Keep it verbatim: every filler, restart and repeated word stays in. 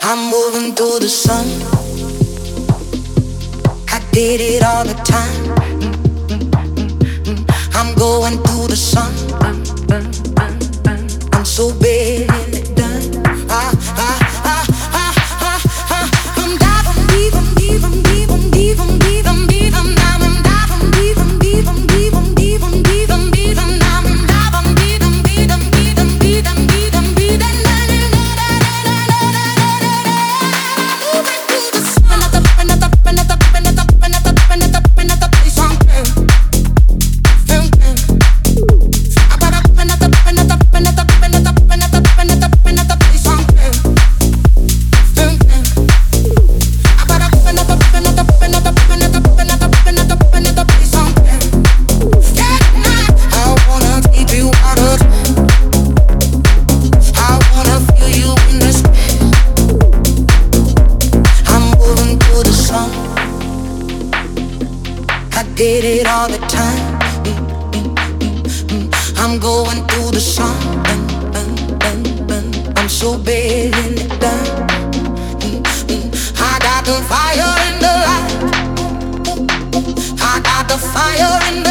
I'm moving through the sun. I did it all the time. I'm going through the sun. I'm so bad and done. I, I, I, I, I, I, I'm diving deep, I'm deep, I'm deep, I'm deep, I'm deep, I'm deep, I'm down, I'm diving deep, I'm deep, I'm deep, I'm deep, I'm deep, I'm deep, I'm down, I'm diving deep, I'm deep, I'm deep, I'm deep, I'm deep, I'm deep, and did it all the time. I'm going through the sun. I'm so bad and it done. I got the fire in the light. I got the fire in the